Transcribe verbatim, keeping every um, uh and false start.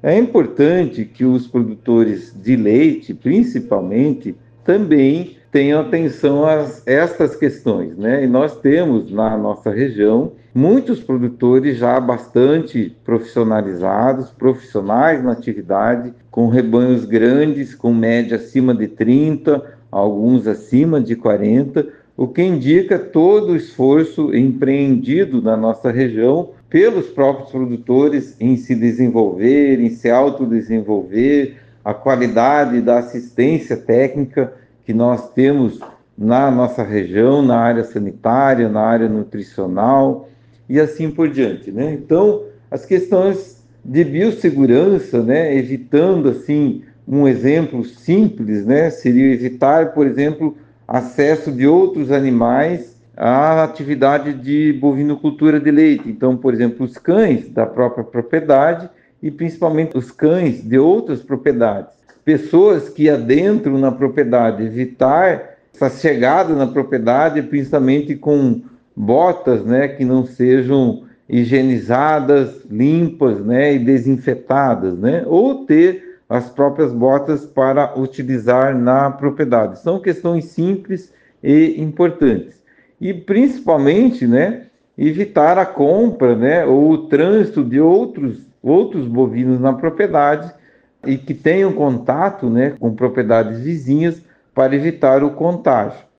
É importante que os produtores de leite, principalmente, também tenham atenção a estas questões, né? E nós temos na nossa região muitos produtores já bastante profissionalizados, profissionais na atividade, com rebanhos grandes, com média acima de trinta, alguns acima de quarenta, o que indica todo o esforço empreendido na nossa região pelos próprios produtores em se desenvolver, em se autodesenvolver, a qualidade da assistência técnica que nós temos na nossa região, na área sanitária, na área nutricional e assim por diante, né? Então, as questões de biossegurança, né, evitando assim um exemplo simples, né, seria evitar, por exemplo, acesso de outros animais à atividade de bovinocultura de leite. Então, por exemplo, os cães da própria propriedade e principalmente os cães de outras propriedades. Pessoas que adentram na propriedade, evitar essa chegada na propriedade, principalmente com botas, né, que não sejam higienizadas, limpas, né, e desinfetadas, né, ou ter as próprias botas para utilizar na propriedade. São questões simples e importantes. E principalmente, né, evitar a compra, né, ou o trânsito de outros, outros bovinos na propriedade e que tenham contato, né, com propriedades vizinhas para evitar o contágio.